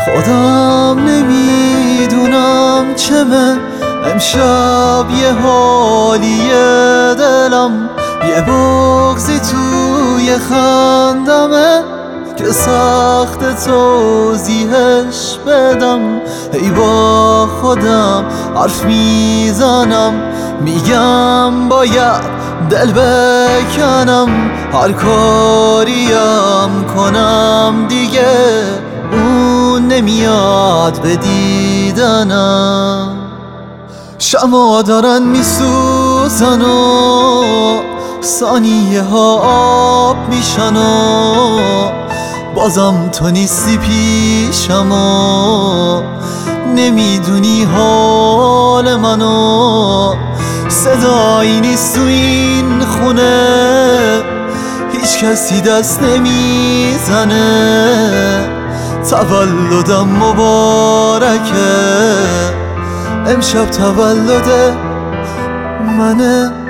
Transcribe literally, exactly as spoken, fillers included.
خودم نمیدونم چه من امشب یه حالیه دلم، یه بغضی توی خندمه که سخت توضیحش بدم. ای با خودم حرف میزنم، میگم باید دل بکنم، هر کاریم کنم دیگه اون نمیاد به دیدنم. شما دارن میسوزن و ثانیه ها آب میشن و بازم تو نیستی پیشم و نمیدونی حال منو. صدایی نیست تو این خونه، هیچ کسی دست نمیزنه. تولدم مبارکه، امشب تولد منه.